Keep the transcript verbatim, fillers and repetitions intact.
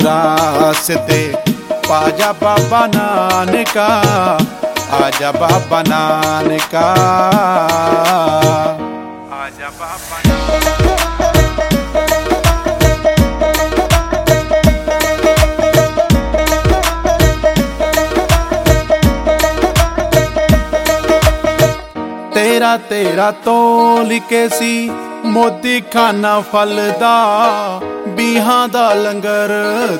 रास्ते पाजा बाबा नानका, आजा बाबा नानका, आजा बाबा नानका। तेरा तेरा तोल के सी मोदी खाना फलदा, बीहां दा लंगर